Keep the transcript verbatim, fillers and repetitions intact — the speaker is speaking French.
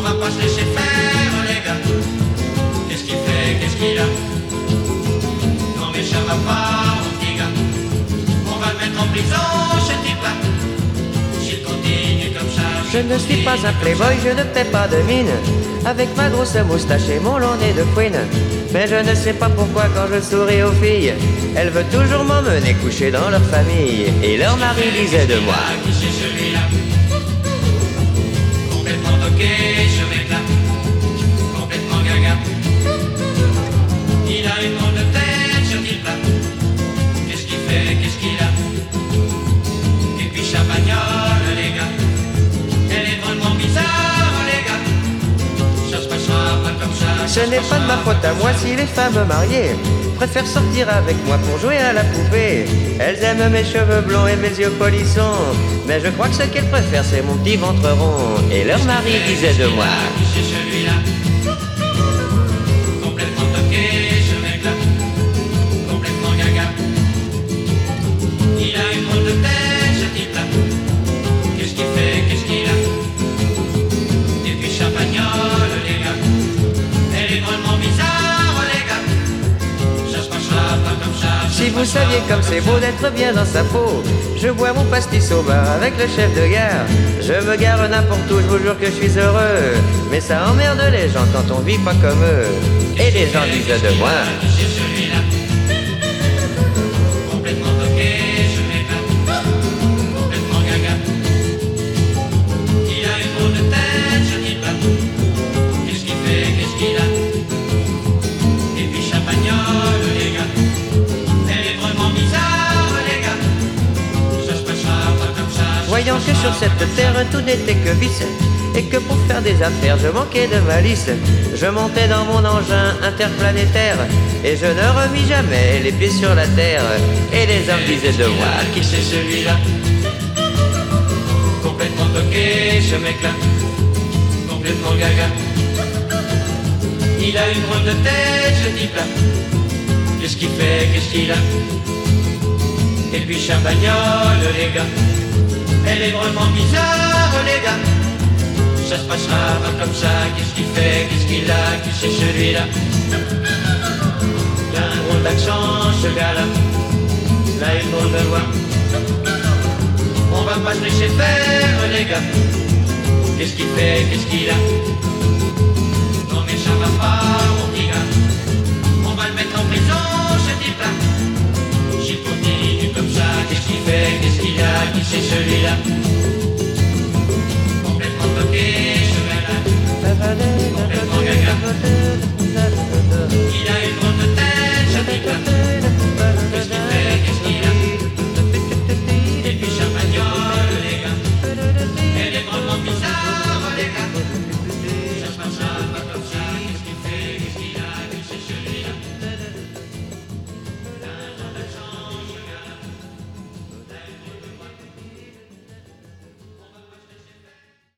va pas se laisser faire, les gars. Qu'est-ce qu'il fait, qu'est-ce qu'il a? Non mais ça va pas, mon petit gars. On va le mettre en prison, ce type-là. S'il continue comme ça. Je ne suis pas un playboy, je ne fais pas de mine, avec ma grosse moustache et mon long nez de fouine. Mais je ne sais pas pourquoi quand je souris aux filles, elles veulent toujours m'emmener coucher dans leur famille. Et leur mari disait de moi: qui c'est celui-là? Complètement toqué, ce mec-là. Complètement gaga. Il a une drôle de tête, ce type-là. Qu'est-ce qu'il fait, qu'est-ce qu'il a? Et puis sa bagnole, les gars. Elle est drôlement bizarre, les gars. Ça se passera pas comme ça. Ce n'est pas de ma faute à moi si les femmes mariées préfèrent sortir avec moi pour jouer à la poupée. Elles aiment mes cheveux blonds et mes yeux polissons, mais je crois que ce qu'elles préfèrent c'est mon petit ventre rond. Et leur mari disait de moi: qui c'est celui-là? Complètement toqué, ce mec-là. Complètement gaga. Il a une drôle de tête, ce type-là. Qu'est-ce qu'il fait, qu'est-ce qu'il a? Et puis sa bagnole, les gars. Elle est drôlement bizarre, les gars. Ça se passera pas comme ça. Si vous saviez comme c'est beau d'être bien dans sa peau, je bois mon pastis au bar avec le chef de gare. Je me gare n'importe où, je vous jure que je suis heureux. Mais ça emmerde les gens quand on vit pas comme eux. Et les gens disent de moi: qui c'est celui-là? Complètement toqué, ce mec-là. Complètement gaga. Il a une drôle de tête, ce type-là. Qu'est-ce qu'il fait, qu'est-ce qu'il a? Et puis sa bagnole, les gars. Elle est vraiment bizarre, les gars. Ça se passera pas comme ça. Voyant que sur cette terre tout n'était que vice, et que pour faire des affaires je manquais de malice, je montais dans mon engin interplanétaire, et je ne remis jamais les pieds sur la terre. Et les hommes disaient de moi: qui c'est celui-là? Complètement toqué, ce mec-là. Complètement gaga. Il a une drôle de tête, ce type-là. Qu'est-ce qu'il fait, qu'est-ce qu'il a? Et puis sa bagnole, les gars. Elle est vraiment bizarre, les gars. Ça se passera pas comme ça. Qu'est-ce qu'il fait, qu'est-ce qu'il a? Qui c'est celui-là? Il a un drôle d'accent, ce gars-là. Là, une drôle de voix. On va pas se laisser faire, les gars. Qu'est-ce qu'il fait, qu'est-ce qu'il a? Non mais ça va pas, mon petit gars. On va le mettre en prison, ce type-là. S'il continue comme ça, qu'est-ce qu'il fait, qu'est-ce qu'il a? Qui c'est celui-là?